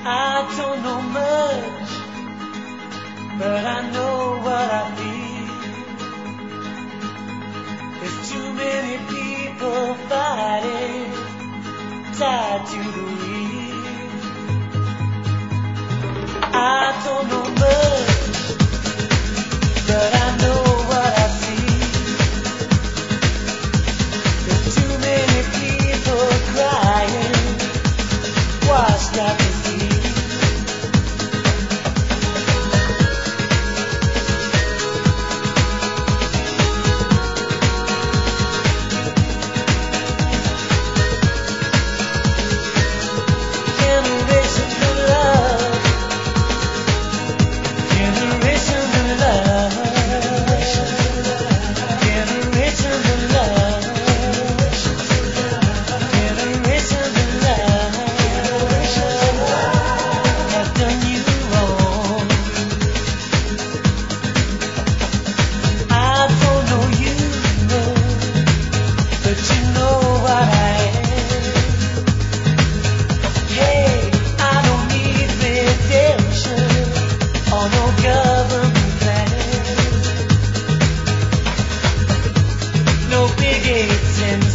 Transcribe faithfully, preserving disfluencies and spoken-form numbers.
I don't know much, but I know what I feel. There's too many people fighting, tied to the wheel. I don't know much, but I know what I see. There's too many people crying, washed out to sea. No big eights and